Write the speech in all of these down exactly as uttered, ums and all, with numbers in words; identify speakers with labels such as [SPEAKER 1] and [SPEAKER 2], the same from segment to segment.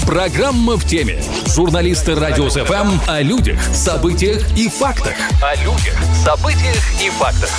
[SPEAKER 1] Программа в теме. Журналисты Радио эф эм о людях, событиях и фактах. О людях, событиях и фактах.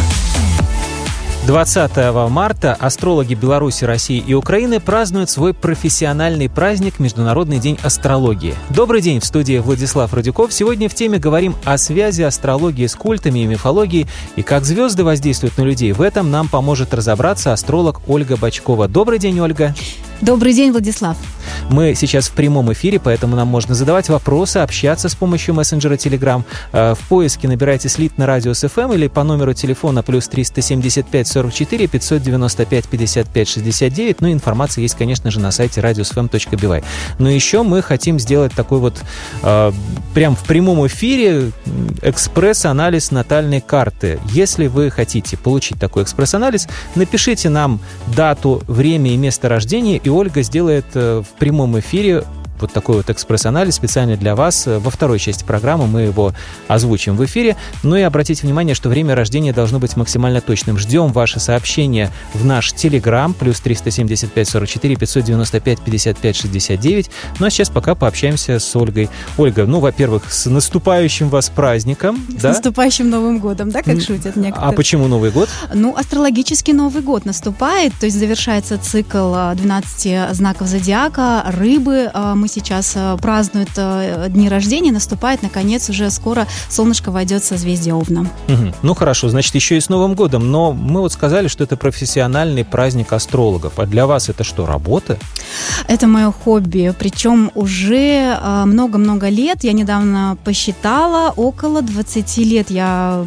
[SPEAKER 2] двадцатого марта астрологи Беларуси, России и Украины празднуют свой профессиональный праздник Международный день астрологии. Добрый день, в студии Владислав Радюков. Сегодня в теме говорим о связи астрологии с культами и мифологией и как звезды воздействуют на людей. В этом нам поможет разобраться астролог Ольга Бочкова. Добрый день, Ольга.
[SPEAKER 3] Добрый день, Владислав.
[SPEAKER 2] Мы сейчас в прямом эфире, поэтому нам можно задавать вопросы, общаться с помощью мессенджера Telegram. В поиске набирайте «Слитно радио эс эф эм» или по номеру телефона плюс триста семьдесят пять сорок четыре пятьсот девяносто пять пятьдесят пять шестьдесят девять. Ну и информация есть, конечно же, на сайте радио эс эф эм точка би вай. Но еще мы хотим сделать такой вот э, прям в прямом эфире экспресс-анализ натальной карты. Если вы хотите получить такой экспресс-анализ, напишите нам дату, время и место рождения, и Ольга сделает в прямом эфире вот такой вот экспресс-анализ специально для вас. Во второй части программы мы его озвучим в эфире. Ну и обратите внимание, что время рождения должно быть максимально точным. Ждем ваши сообщения в наш Telegram, плюс триста семьдесят пять сорок четыре пятьсот девяносто пять пятьдесят пять шестьдесят девять. Ну а сейчас пока пообщаемся с Ольгой. Ольга, ну, во-первых, с наступающим вас праздником.
[SPEAKER 3] С
[SPEAKER 2] да?
[SPEAKER 3] наступающим Новым годом, да, как шутят некоторые.
[SPEAKER 2] А почему Новый год?
[SPEAKER 3] Ну, астрологический Новый год наступает, то есть завершается цикл двенадцати знаков зодиака, рыбы. Мы сейчас празднуют дни рождения, наступает, наконец, уже скоро солнышко войдет в созвездие Овна.
[SPEAKER 2] Угу. Ну, хорошо, значит, еще и с Новым годом, но мы вот сказали, что это профессиональный праздник астрологов, а для вас это что, работа?
[SPEAKER 3] Это мое хобби, причем уже много-много лет, я недавно посчитала, около двадцати лет я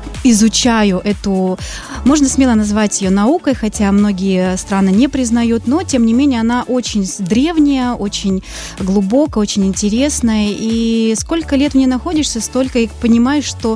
[SPEAKER 3] изучаю эту, можно смело назвать ее наукой, хотя многие страны не признают, но, тем не менее, она очень древняя, очень глубокая, очень интересная, и сколько лет в ней находишься, столько и понимаешь, что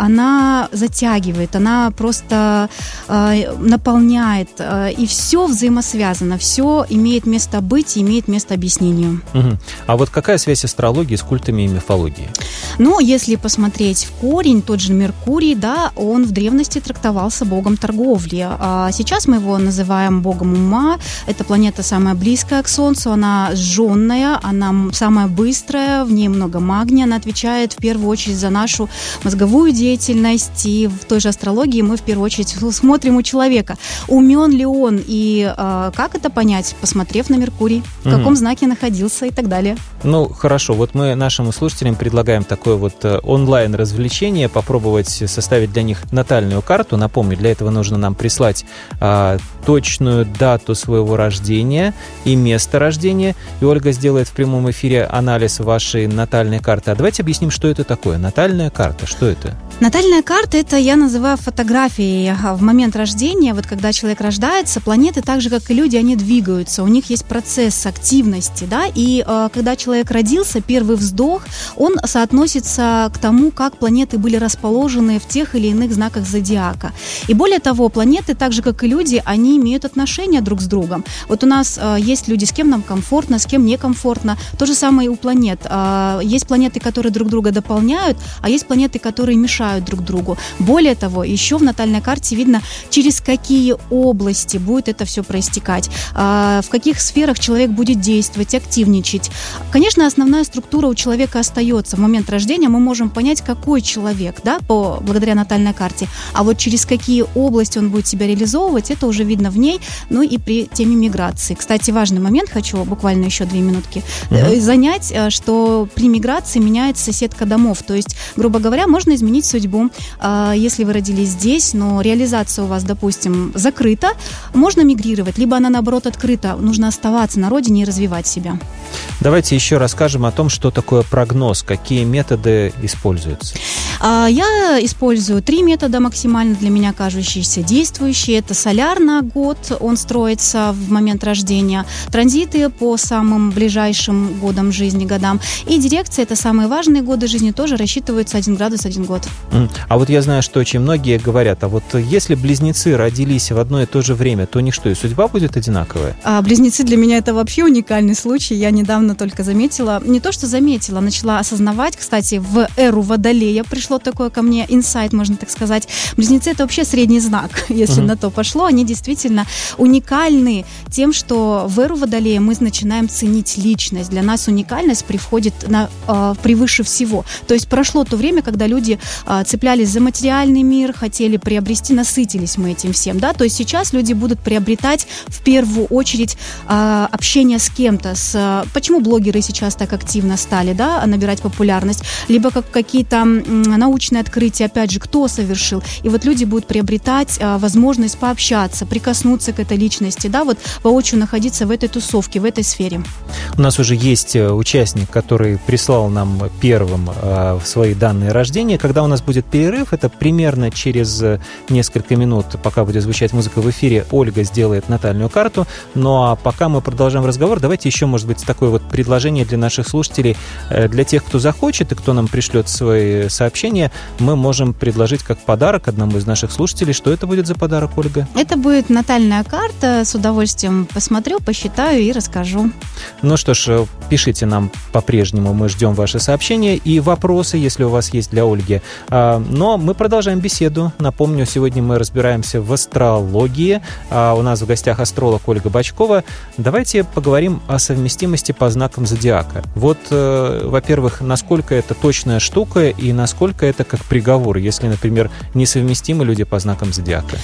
[SPEAKER 3] она затягивает, она просто э, наполняет, э, и все взаимосвязано, все имеет место быть и имеет место объяснению.
[SPEAKER 2] Угу. А вот какая связь астрологии с культами и мифологией?
[SPEAKER 3] Ну, если посмотреть в корень, тот же Меркурий, да, он в древности трактовался богом торговли. А сейчас мы его называем богом ума. Эта планета самая близкая к Солнцу, она сжженная, она самая быстрая, в ней много магния, она отвечает в первую очередь за нашу мозговую деятельность. И в той же астрологии мы в первую очередь смотрим у человека, умен ли он, и а, как это понять, посмотрев на Меркурий, в каком mm-hmm. знаке находился и так далее.
[SPEAKER 2] Ну, хорошо, вот мы нашим слушателям предлагаем такое вот онлайн-развлечение, попробовать составить для них натальную карту. Напомню, для этого нужно нам прислать а, точную дату своего рождения и место рождения. И Ольга сделает в прямом эфире анализ вашей натальной карты. А давайте объясним, что это такое. Натальная карта, что это?
[SPEAKER 3] Натальная карта – это я называю фотографией в момент рождения. Вот когда человек рождается, планеты, так же, как и люди, они двигаются. У них есть процесс активности, да, и э, когда человек родился, первый вздох, он соотносится к тому, как планеты были расположены в тех или иных знаках зодиака. И более того, планеты, так же, как и люди, они имеют отношения друг с другом. Вот у нас э, есть люди, с кем нам комфортно, с кем некомфортно. То же самое и у планет. Э, есть планеты, которые друг друга дополняют, а есть планеты, которые мешают друг другу. Более того, еще в натальной карте видно, через какие области будет это все проистекать, в каких сферах человек будет действовать, активничать. Конечно, основная структура у человека остается. В момент рождения мы можем понять, какой человек, да, по, благодаря натальной карте, а вот через какие области он будет себя реализовывать, это уже видно в ней, ну и при теме миграции. Кстати, важный момент, хочу буквально еще две минутки uh-huh. занять, что при миграции меняется сетка домов, то есть, грубо говоря, можно изменить судьбу. Если вы родились здесь, но реализация у вас, допустим, закрыта, можно мигрировать, либо она, наоборот, открыта. Нужно оставаться на родине и развивать себя.
[SPEAKER 2] Давайте еще расскажем о том, что такое прогноз, какие методы используются.
[SPEAKER 3] Я использую три метода максимально для меня кажущиеся действующие. Это соляр на год, он строится в момент рождения, транзиты по самым ближайшим годам жизни, годам, и дирекция, это самые важные годы жизни, тоже рассчитываются один градус, один год.
[SPEAKER 2] А вот я знаю, что очень многие говорят, а вот если близнецы родились в одно и то же время, то у них что, и судьба будет одинаковая?
[SPEAKER 3] А, близнецы для меня это вообще уникальный случай. Я недавно только заметила, не то что заметила, начала осознавать, кстати, в эру Водолея пришла пришло такое ко мне инсайт, можно так сказать. Близнецы — это вообще средний знак, если uh-huh. на то пошло. Они действительно уникальны тем, что в эру Водолея мы начинаем ценить личность. Для нас уникальность приходит на, э, превыше всего. То есть прошло то время, когда люди э, цеплялись за материальный мир, хотели приобрести, насытились мы этим всем, да. То есть сейчас люди будут приобретать в первую очередь э, общение с кем-то. С, почему блогеры сейчас так активно стали, да, набирать популярность? Либо как какие-то м, научные открытия, опять же, кто совершил. И вот люди будут приобретать э, возможность пообщаться, прикоснуться к этой личности, да, вот воочию находиться в этой тусовке, в этой сфере.
[SPEAKER 2] У нас уже есть участник, который прислал нам первым э, свои данные рождения. Когда у нас будет перерыв, это примерно через несколько минут, пока будет звучать музыка в эфире, Ольга сделает натальную карту. Ну а пока мы продолжаем разговор, давайте еще, может быть, такое вот предложение для наших слушателей. Э, для тех, кто захочет и кто нам пришлет свои сообщения, мы можем предложить как подарок одному из наших слушателей. Что это будет за подарок, Ольга?
[SPEAKER 3] Это будет натальная карта. С удовольствием посмотрю, посчитаю и расскажу.
[SPEAKER 2] Ну что ж, пишите нам по-прежнему, мы ждем ваши сообщения и вопросы, если у вас есть для Ольги. Но мы продолжаем беседу. Напомню, сегодня мы разбираемся в астрологии. У нас в гостях астролог Ольга Бочкова. Давайте поговорим о совместимости по знакам зодиака. Вот, во-первых, насколько это точная штука и насколько это как приговор, если, например, несовместимы люди по знакам зодиака?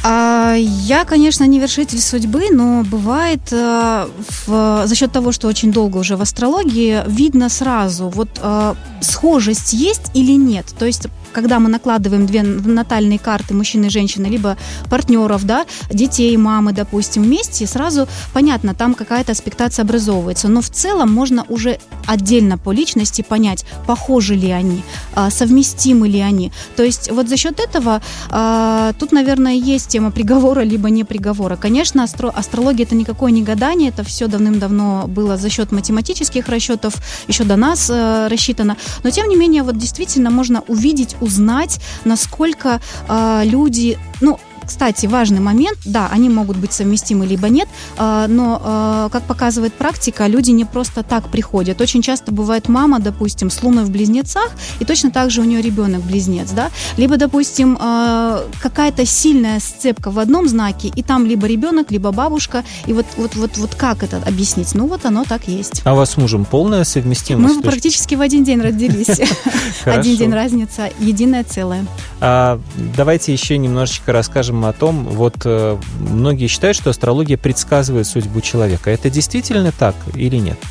[SPEAKER 3] Я, конечно, не вершитель судьбы, но бывает в, за счет того, что очень долго уже в астрологии, видно сразу, вот э, схожесть есть или нет. То есть, когда мы накладываем две натальные карты мужчины и женщины, либо партнеров, да, детей, мамы, допустим, вместе, сразу понятно, там какая-то аспектация образовывается. Но в целом можно уже отдельно по личности понять, похожи ли они, э, совместимы ли они. То есть вот за счет этого э, тут, наверное, есть тема приговора, либо не приговора. Конечно, астро- астрология — это никакое не гадание, это все давным-давно было за счет математических расчетов, еще до нас э, рассчитано. Но, тем не менее, вот действительно можно увидеть, узнать, насколько э, люди, ну, кстати, важный момент, да, они могут быть совместимы либо нет, но, как показывает практика, люди не просто так приходят. Очень часто бывает мама, допустим, с луной в близнецах, и точно так же у нее ребенок-близнец, да, либо, допустим, какая-то сильная сцепка в одном знаке, и там либо ребенок, либо бабушка, и вот, вот, вот, вот как это объяснить? Ну, вот оно так есть.
[SPEAKER 2] А у вас с мужем полная совместимость?
[SPEAKER 3] Мы практически в один день родились. Один день разница, единое целое.
[SPEAKER 2] Давайте еще немножечко расскажем о том, вот э, многие считают, что астрология предсказывает судьбу человека. Это действительно так или нет?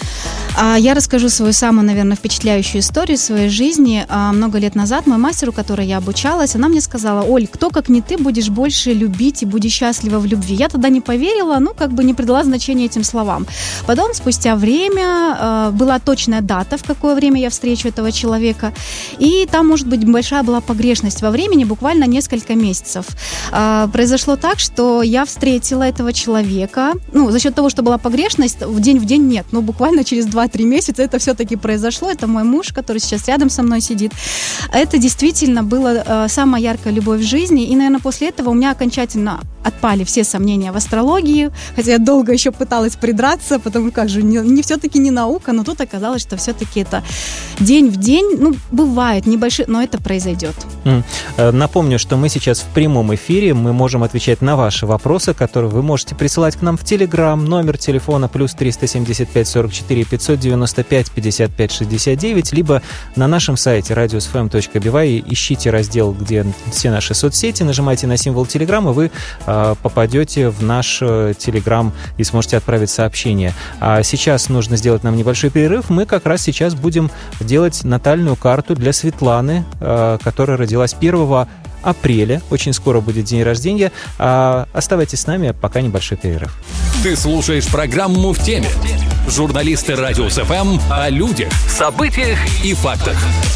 [SPEAKER 3] Я расскажу свою самую, наверное, впечатляющую историю своей жизни. Много лет назад мой мастер, у которой я обучалась, она мне сказала: Оль, кто как не ты будешь больше любить и будешь счастлива в любви? Я тогда не поверила, ну, как бы не придала значения этим словам. Потом, спустя время, была точная дата, в какое время я встречу этого человека, и там, может быть, большая была погрешность во времени, буквально несколько месяцев. Произошло так, что я встретила этого человека, ну, за счет того, что была погрешность, в день в день нет, но буквально через два-три месяца это все-таки произошло. Это мой муж, который сейчас рядом со мной сидит. Это действительно была э, самая яркая любовь в жизни. И, наверное, после этого у меня окончательно отпали все сомнения в астрологии. Хотя я долго еще пыталась придраться, потому как же не, не все-таки не наука, но тут оказалось, что все-таки это день в день. Ну, бывает небольшие, но это произойдет.
[SPEAKER 2] Mm. Напомню, что мы сейчас в прямом эфире. Мы можем отвечать на ваши вопросы, которые вы можете присылать к нам в Телеграм. Номер телефона плюс триста семьдесят пять сорок четыре пятьсот девяносто пять пятьдесят пять шестьдесят девять, либо на нашем сайте радиус эф эм точка би вай ищите раздел, где все наши соцсети, нажимайте на символ Телеграм, и вы э, попадете в наш Телеграм и сможете отправить сообщение. А сейчас нужно сделать нам небольшой перерыв. Мы как раз сейчас будем делать натальную карту для Светланы, э, которая родилась первого апреля. Очень скоро будет день рождения. А, оставайтесь с нами, пока небольшой перерыв.
[SPEAKER 1] Ты слушаешь программу «В теме». Журналисты Радиус эф эм о людях, событиях и фактах.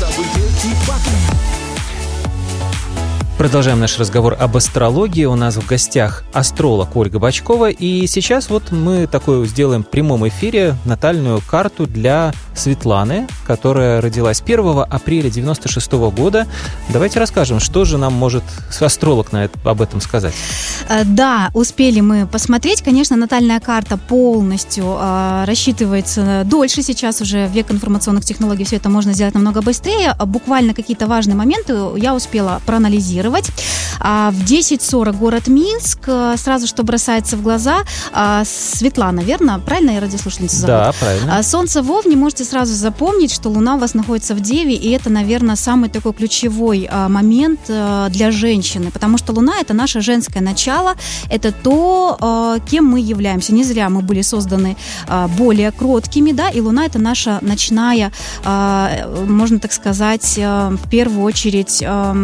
[SPEAKER 2] Продолжаем наш разговор об астрологии. У нас в гостях астролог Ольга Бочкова. И сейчас вот мы такой сделаем в прямом эфире натальную карту для Светланы, которая родилась первого апреля девяносто шестого года. Давайте расскажем, что же нам может астролог на это, об этом сказать.
[SPEAKER 3] Да, успели мы посмотреть. Конечно, натальная карта полностью э, рассчитывается дольше. Сейчас уже век информационных технологий, все это можно сделать намного быстрее. Буквально какие-то важные моменты я успела проанализировать. А в десять сорок город Минск. Сразу, что бросается в глаза, Светлана, верно? Правильно я радиослушательницу зовут?
[SPEAKER 2] Да, правильно.
[SPEAKER 3] Солнце в Овне, можете сразу запомнить, что Луна у вас находится в Деве, и это, наверное, самый такой ключевой момент для женщины, потому что Луна – это наше женское начало, это то, кем мы являемся. Не зря мы были созданы более кроткими, да, и Луна – это наша ночная, можно так сказать, в первую очередь,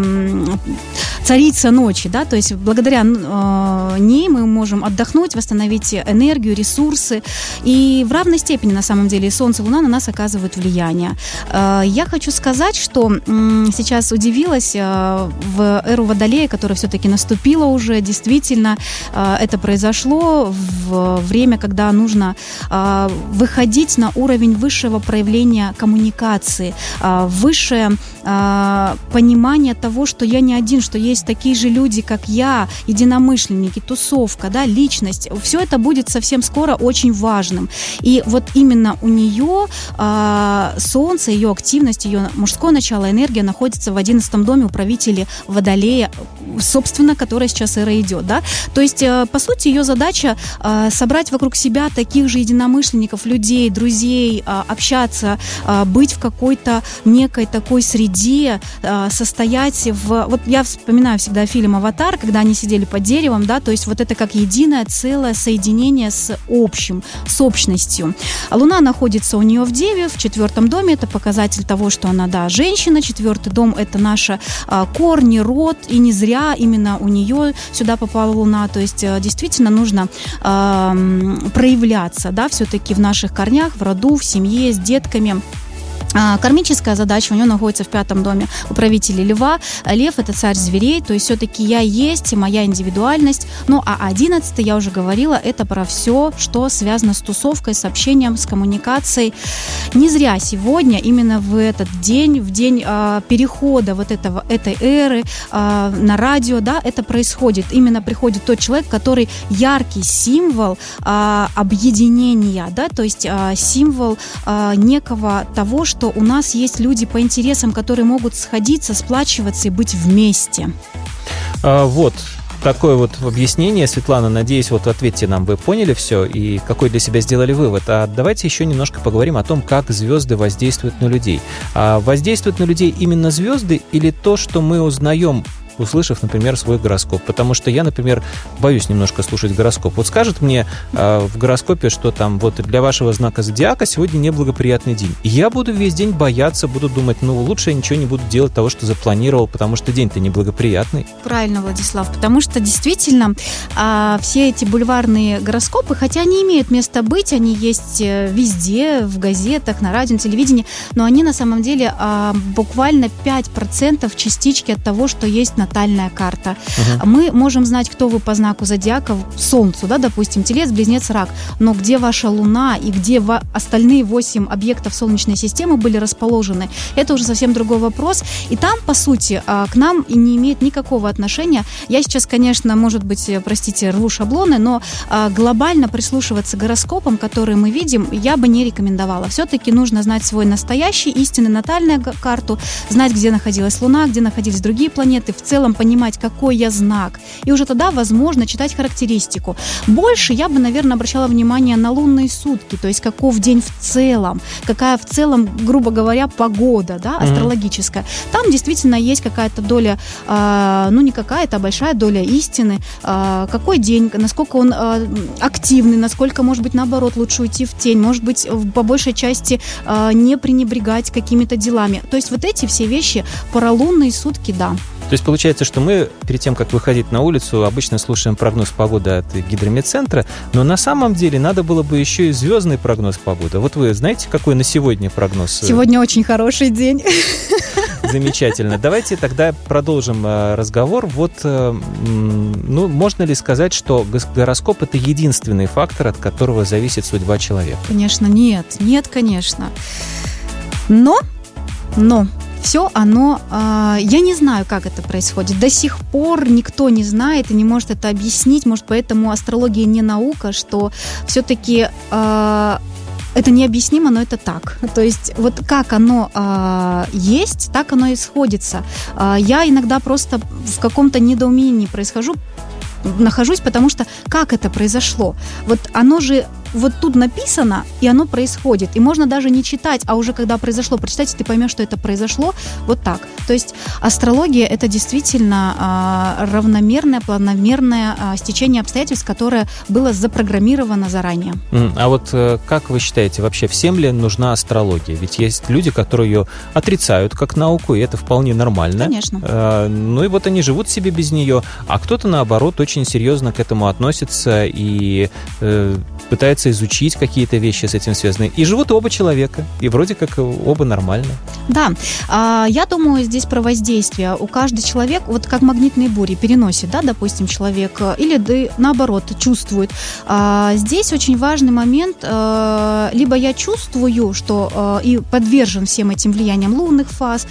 [SPEAKER 3] царица ночи, да, то есть благодаря э, ней мы можем отдохнуть, восстановить энергию, ресурсы, и в равной степени, на самом деле, Солнце и Луна на нас оказывают влияние. Э, я хочу сказать, что э, сейчас удивилась э, в эру Водолея, которая все-таки наступила уже, действительно, э, это произошло в время, когда нужно э, выходить на уровень высшего проявления коммуникации, э, высшее э, понимание того, что я не один, что есть такие же люди, как я, единомышленники, тусовка, да, личность. Все это будет совсем скоро очень важным. И вот именно у нее э, Солнце, ее активность, ее мужское начало, энергия находится в одиннадцатом доме управителя Водолея, собственно, которая сейчас эра идет, да. То есть, э, по сути, ее задача э, собрать вокруг себя таких же единомышленников, людей, друзей, э, общаться, э, быть в какой-то некой такой среде, э, состоять в... Вот я вспоминаю всегда фильм «Аватар», когда они сидели под деревом, да, то есть вот это как единое целое соединение с общим, с общностью. А Луна находится у нее в Деве, в четвертом доме, это показатель того, что она, да, женщина, четвертый дом – это наши а, корни, род, и не зря именно у нее сюда попала Луна, то есть а, действительно нужно а, проявляться, да, все-таки в наших корнях, в роду, в семье, с детками. Кармическая задача у нее находится в пятом доме управителя Льва. Лев – это царь зверей, то есть все-таки я есть, моя индивидуальность. Ну, а одиннадцатый, я уже говорила, это про все, что связано с тусовкой, с общением, с коммуникацией. Не зря сегодня, именно в этот день, в день э, перехода вот этого, этой эры э, на радио, да, это происходит. Именно приходит тот человек, который яркий символ э, объединения, да, то есть э, символ э, некого того, что что у нас есть люди по интересам, которые могут сходиться, сплачиваться и быть вместе.
[SPEAKER 2] А, вот такое вот объяснение, Светлана. Надеюсь, вот ответьте нам, вы поняли все и какой для себя сделали вывод. А давайте еще немножко поговорим о том, как звезды воздействуют на людей. А воздействуют на людей именно звезды или то, что мы узнаем, услышав, например, свой гороскоп? Потому что я, например, боюсь немножко слушать гороскоп. Вот скажет мне э, в гороскопе, что там вот для вашего знака зодиака сегодня неблагоприятный день. Я буду весь день бояться, буду думать, ну, лучше я ничего не буду делать того, что запланировал, потому что день-то неблагоприятный.
[SPEAKER 3] Правильно, Владислав, потому что действительно э, все эти бульварные гороскопы, хотя они имеют место быть, они есть везде, в газетах, на радио, на телевидении, но они на самом деле э, буквально пять процентов частички от того, что есть на натальная карта. Uh-huh. Мы можем знать, кто вы по знаку зодиака, Солнцу, да, допустим, Телец, Близнец, Рак, но где ваша Луна и где ва- остальные восемь объектов Солнечной системы были расположены, это уже совсем другой вопрос. И там, по сути, к нам и не имеет никакого отношения. Я сейчас, конечно, может быть, простите, рву шаблоны, но глобально прислушиваться к гороскопам, которые мы видим, я бы не рекомендовала. Все-таки нужно знать свой настоящий, истинный натальную карту, знать, где находилась Луна, где находились другие планеты, в целом понимать, какой я знак. И уже тогда, возможно, читать характеристику. Больше я бы, наверное, обращала внимание на лунные сутки, то есть каков день в целом, какая в целом, грубо говоря, погода, да, астрологическая. Mm-hmm. Там действительно есть какая-то доля, э, ну не какая-то, а большая доля истины. Э, какой день, насколько он э, активный, насколько, может быть, наоборот, лучше уйти в тень, может быть, по большей части э, не пренебрегать какими-то делами. То есть вот эти все вещи про лунные сутки, да.
[SPEAKER 2] То есть получается, что мы перед тем, как выходить на улицу, обычно слушаем прогноз погоды от Гидрометцентра, но на самом деле надо было бы еще и звездный прогноз погоды. Вот вы знаете, какой на сегодня прогноз?
[SPEAKER 3] Сегодня очень хороший день.
[SPEAKER 2] Замечательно. Давайте тогда продолжим разговор. Вот, ну, можно ли сказать, что гороскоп – это единственный фактор, от которого зависит судьба человека?
[SPEAKER 3] Конечно, нет. Нет, конечно. Но, но... Все оно, э, я не знаю, как это происходит. До сих пор никто не знает и не может это объяснить. Может, поэтому астрология не наука, что все-таки э, это необъяснимо, но это так. То есть вот как оно э, есть, так оно и сходится. Э, я иногда просто в каком-то недоумении происхожу, нахожусь, потому что как это произошло? Вот оно же вот тут написано, и оно происходит. И можно даже не читать, а уже когда произошло, прочитать, и ты поймешь, что это произошло вот так. То есть астрология – это действительно а, равномерное, планомерное а, стечение обстоятельств, которое было запрограммировано заранее.
[SPEAKER 2] А вот как вы считаете, вообще всем ли нужна астрология? Ведь есть люди, которые ее отрицают как науку, и это вполне нормально.
[SPEAKER 3] Конечно.
[SPEAKER 2] А, ну и вот они живут себе без нее, а кто-то, наоборот, очень серьезно к этому относится и э, пытается изучить какие-то вещи с этим связанные. И живут оба человека, и вроде как оба нормально.
[SPEAKER 3] Да, я думаю, здесь про воздействие. У каждого человека, вот как магнитные бури, переносит, да, допустим, человек, или да, наоборот, чувствует. Здесь очень важный момент, либо я чувствую, что и подвержен всем этим влияниям лунных фаз,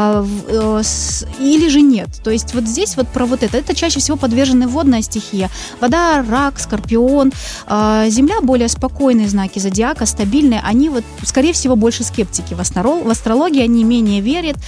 [SPEAKER 3] или же нет. То есть вот здесь вот про вот это. Это чаще всего подвержена водная стихия. Вода, рак, скорпион, земля более более спокойные знаки зодиака, стабильные, они вот, скорее всего, больше скептики в астрологии, они менее верят.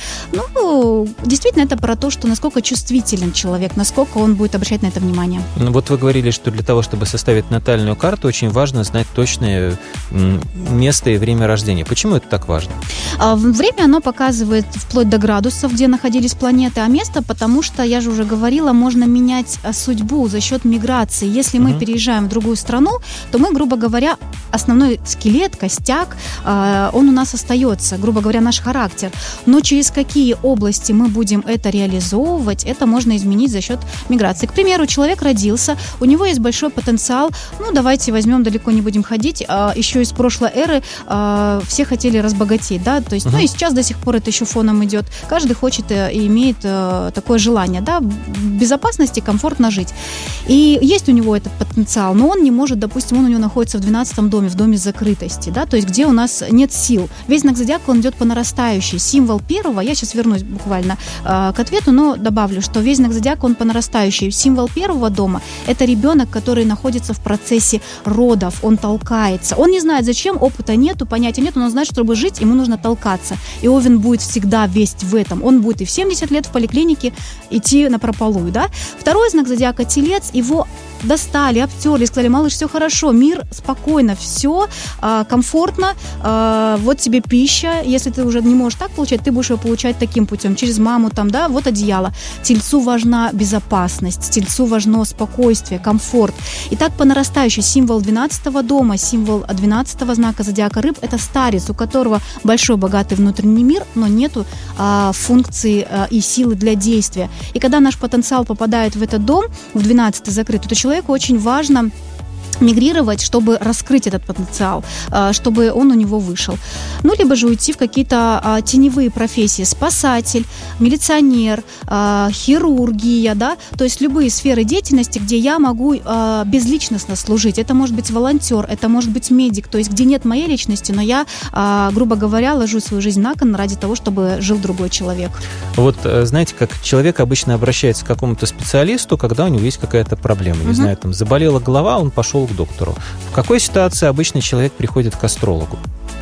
[SPEAKER 3] Ну, действительно, это про то, что насколько чувствителен человек, насколько он будет обращать на это внимание.
[SPEAKER 2] Ну, вот вы говорили, что для того, чтобы составить натальную карту, очень важно знать точное место и время рождения. Почему это так важно?
[SPEAKER 3] Время оно показывает вплоть до градусов, где находились планеты, а место, потому что, я же уже говорила, можно менять судьбу за счет миграции. Если мы uh-huh. переезжаем в другую страну, то мы, грубо говоря, основной скелет, костяк, э, он у нас остается, грубо говоря, наш характер. Но через какие области мы будем это реализовывать, это можно изменить за счет миграции. К примеру, человек родился, у него есть большой потенциал, ну, давайте возьмем, далеко не будем ходить, э, еще из прошлой эры э, все хотели разбогатеть, да, то есть, uh-huh. ну, и сейчас до сих пор это еще фоном идет. Каждый хочет и имеет э, такое желание, да, в безопасности, комфортно жить. И есть у него этот потенциал, но он не может, допустим, он у него находится в двенадцатом доме, в доме закрытости, да, то есть где у нас нет сил. Весь знак зодиака, он идет по нарастающей. Символ первого, я сейчас вернусь буквально э, к ответу, но добавлю, что весь знак зодиака, он по нарастающей. Символ первого дома – это ребенок, который находится в процессе родов, он толкается. Он не знает, зачем, опыта нету, понятия нет, но он знает, что чтобы жить, ему нужно толкаться. И Овен будет всегда весь в этом. Он будет и в семьдесят лет в поликлинике идти напропалую, да. Второй знак зодиака – Телец, его достали, обтерли, сказали: малыш, все хорошо, мир, спокойно, все э, комфортно, э, вот тебе пища, если ты уже не можешь так получать, ты будешь ее получать таким путем, через маму, там, да, вот одеяло. Тельцу важна безопасность, Тельцу важно спокойствие, комфорт. И так по нарастающей. Символ двенадцатого дома, символ двенадцатого знака зодиака Рыб – это старец, у которого большой богатый внутренний мир, но нету э, функции э, и силы для действия. И когда наш потенциал попадает в этот дом, в двенадцатый закрытый, то человеку очень важно мигрировать, чтобы раскрыть этот потенциал, чтобы он у него вышел. Ну, либо же уйти в какие-то а, теневые профессии. Спасатель, милиционер, а, хирургия, да, то есть любые сферы деятельности, где я могу а, безличностно служить. Это может быть волонтер, это может быть медик, то есть где нет моей личности, но я, а, грубо говоря, ложу свою жизнь на кон ради того, чтобы жил другой человек.
[SPEAKER 2] Вот, знаете, как человек обычно обращается к какому-то специалисту, когда у него есть какая-то проблема. Не угу. знаю, там, заболела голова, он пошел к доктору. В какой ситуации обычно человек приходит к астрологу?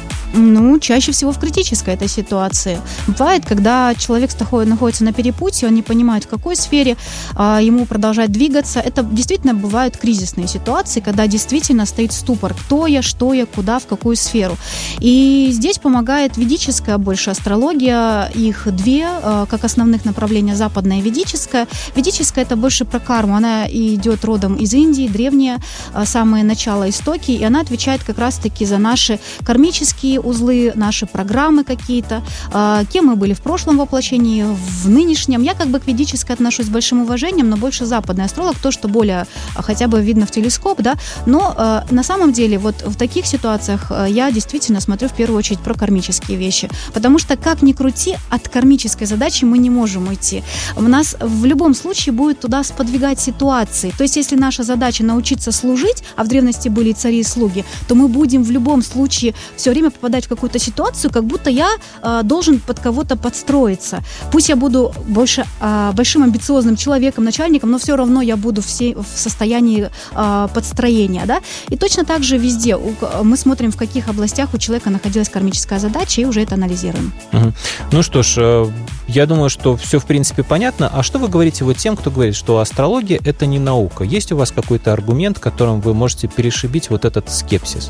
[SPEAKER 3] Ну, чаще всего в критической этой ситуации. Бывает, когда человек находится на перепутье, он не понимает, в какой сфере а, ему продолжать двигаться. Это действительно бывают кризисные ситуации, когда действительно стоит ступор. Кто я, что я, куда, в какую сферу. И здесь помогает ведическая больше астрология. Их две, а, как основных направления, западная и ведическая. Ведическая – это больше про карму. Она идет родом из Индии, древняя, а, самое начало, истоки. И она отвечает как раз-таки за наши кармические узлы, наши программы какие-то, кем мы были в прошлом воплощении, в нынешнем. Я как бы к ведической отношусь с большим уважением, но больше западный астролог, то, что более хотя бы видно в телескоп, да, но на самом деле вот в таких ситуациях я действительно смотрю в первую очередь про кармические вещи, потому что как ни крути, от кармической задачи мы не можем уйти. У нас в любом случае будет туда сподвигать ситуации, то есть если наша задача научиться служить, а в древности были цари и слуги, то мы будем в любом случае все время попадать попадать в какую-то ситуацию, как будто я э, должен под кого-то подстроиться. Пусть я буду больше э, большим амбициозным человеком, начальником, но все равно я буду все в состоянии э, подстроения, да. И точно так же везде у, мы смотрим, в каких областях у человека находилась кармическая задача, и уже это анализируем.
[SPEAKER 2] Угу. Ну что ж, э, я думаю, что все в принципе понятно. А что вы говорите вот тем, кто говорит, что астрология — это не наука? Есть у вас какой-то аргумент, которым вы можете перешибить вот этот скепсис?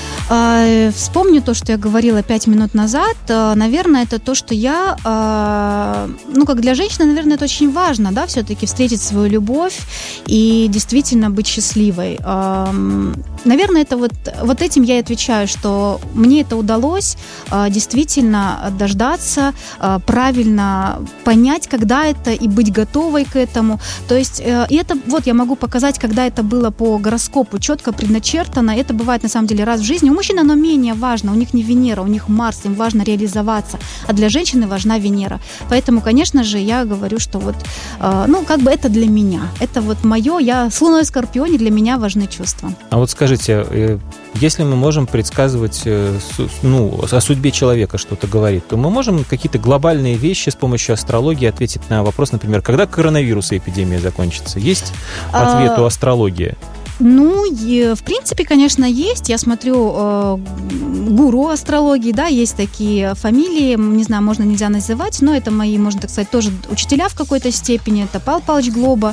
[SPEAKER 3] Э, вспомню то, что я говорила пять минут назад. Э, наверное, это то, что я, э, ну, как для женщины, наверное, это очень важно, да, все-таки встретить свою любовь и действительно быть счастливой. Э, наверное, это вот, вот этим я и отвечаю, что мне это удалось э, действительно дождаться, э, правильно понять, когда это, и быть готовой к этому. То есть, э, и это, вот я могу показать, когда это было по гороскопу четко предначертано. Это бывает, на самом деле, раз в жизни. У мужчин оно менее важно, у них не Венера, у них Марс, им важно реализоваться, а для женщины важна Венера. Поэтому, конечно же, я говорю, что вот, э, ну, как бы это для меня. Это вот мое, я с Луной в Скорпионе, для меня важны чувства.
[SPEAKER 2] А вот скажите, э, если мы можем предсказывать, э, су, ну, о судьбе человека что-то говорит, то мы можем какие-то глобальные вещи с помощью астрологии ответить на вопрос, например, когда коронавирус и эпидемия закончится? Есть ответ а... у астрологии?
[SPEAKER 3] Ну, и, в принципе, конечно, есть. Я смотрю э, гуру астрологии, да, есть такие фамилии, не знаю, можно, нельзя называть, но это мои, можно так сказать, тоже учителя в какой-то степени. Это Павел Павлович Глоба,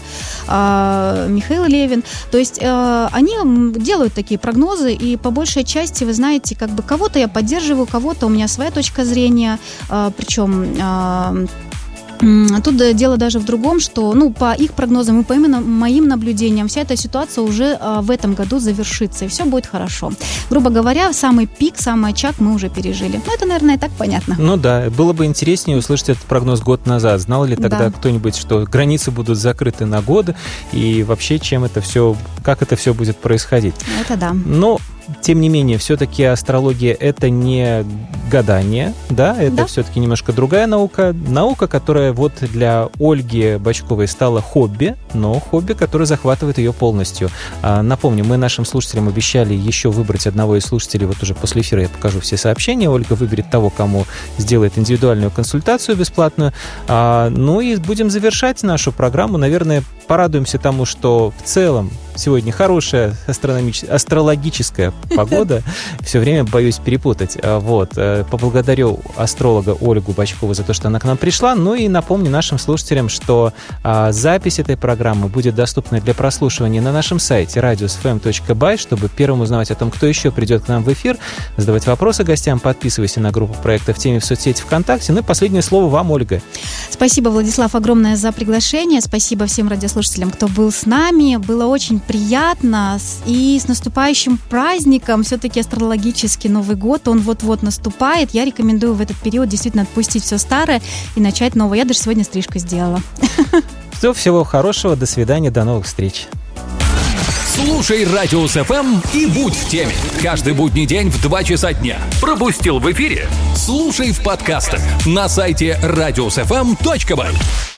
[SPEAKER 3] э, Михаил Левин. То есть э, они делают такие прогнозы, и по большей части, вы знаете, как бы кого-то я поддерживаю, кого-то у меня своя точка зрения, э, причем... Э, Тут дело даже в другом, что, ну, по их прогнозам и по именно моим наблюдениям вся эта ситуация уже а, в этом году завершится, и все будет хорошо. Грубо говоря, самый пик, самый очаг мы уже пережили. Ну, это, наверное, и так понятно.
[SPEAKER 2] Ну да, было бы интереснее услышать этот прогноз год назад. Знал ли тогда да. кто-нибудь, что границы будут закрыты на год, и вообще, чем это все, как это все будет происходить?
[SPEAKER 3] Это да.
[SPEAKER 2] Но... Тем не менее, все-таки астрология — это не гадание, да, это да. все-таки немножко другая наука. Наука, которая вот для Ольги Бочковой стала хобби, но хобби, которое захватывает ее полностью. Напомню, мы нашим слушателям обещали еще выбрать одного из слушателей. Вот уже после эфира я покажу все сообщения. Ольга выберет того, кому сделает индивидуальную консультацию бесплатную. Ну и будем завершать нашу программу. Наверное, порадуемся тому, что в целом сегодня хорошая астрономич... астрологическая погода. Все время боюсь перепутать. Вот. Поблагодарю астролога Ольгу Бочкову за то, что она к нам пришла. Ну и напомню нашим слушателям, что а, запись этой программы будет доступна для прослушивания на нашем сайте радиус эф эм точка бай. Чтобы первым узнавать о том, кто еще придет к нам в эфир, задавать вопросы гостям, подписывайся на группу проекта «В теме» в соцсети ВКонтакте. Ну и последнее слово вам, Ольга.
[SPEAKER 3] Спасибо, Владислав, огромное за приглашение. Спасибо всем радиослушателям, кто был с нами. Было очень приятно. И с наступающим праздником. Все-таки астрологический Новый год, он вот-вот наступает. Я рекомендую в этот период действительно отпустить все старое и начать новое. Я даже сегодня стрижку сделала.
[SPEAKER 2] Все, всего хорошего. До свидания. До новых встреч.
[SPEAKER 1] Слушай Радиус эф эм и будь в теме. Каждый будний день в два часа дня. Пропустил в эфире? Слушай в подкастах на сайте радиус эф эм точка бай.